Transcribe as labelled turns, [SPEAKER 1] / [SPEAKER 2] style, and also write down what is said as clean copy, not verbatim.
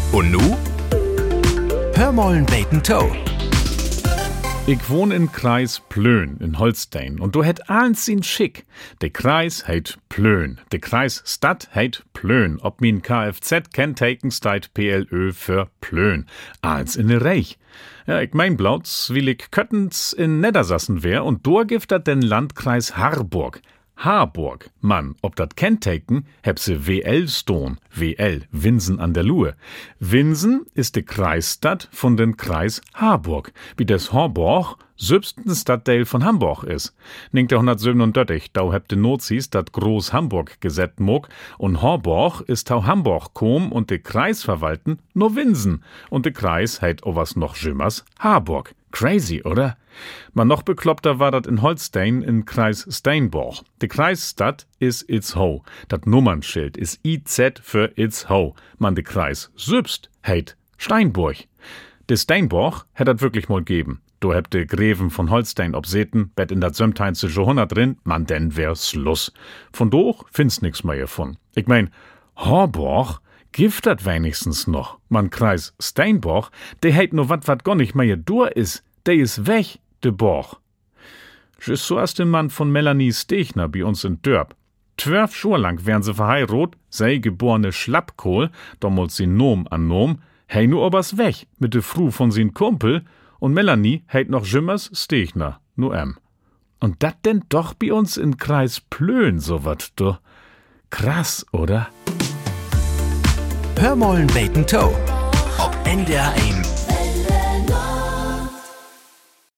[SPEAKER 1] Und nu? Hör mollen beten Toe.
[SPEAKER 2] Ich wohne in Kreis Plön in Holstein und du hätt eins in schick. De Kreis heit Plön. De Kreis Stadt heit Plön. Ob min Kfz-Kenntaken steit PLÖ für Plön. Eins in de Reich. Ja, ich mein blauts, will ich Köttens in Nedersassen wär und durgiftet den Landkreis Harburg. Harburg, Mann, ob dat Kenntaken, heb se WL stohn. WL, Winsen an der Luhe. Winsen ist de Kreisstadt von den Kreis Harburg, wie des Horborg sübsten Stadtteil von Hamburg is. 1937, da heb de Nozis dat Groß Hamburg gesetzt mog und Horborg ist tau Hamburg kom und de Kreis verwalten nur Winsen und de Kreis heit o was noch jümmers Harburg. Crazy, oder? Man noch bekloppter war dat in Holstein in Kreis Steinborg. De Kreisstadt is Itzhou. Dat Nummernschild is IZ für Itzhou. Man de Kreis sübst heit Steinburg. De Steinborg hätt dat wirklich mal geben. Du hebt de Greven von Holstein obseten, bet in dat 17. Jahrhundert drin, man denn wär Schluss. Von doch find's nix mehr von. Ich mein, Horborg gibt dat wenigstens noch. Man Kreis Steinborg, de heit nur wat gar nicht mehr dur is, de is weg, de Borg. Just so as de Mann von Melanie Stechner bei uns in Dörp. 12 Schur lang wären sie verheiratet, sei geborene Schlappkohl, damals sie Nom an Nom, hei nur obers weg, mit de Fru von sin Kumpel, und Melanie heit noch Jimmers Stechner, nu Und dat denn doch bei uns in Kreis Plön so wat, du. Krass, oder?
[SPEAKER 1] Hör mollen beten Toe. Ob NDR1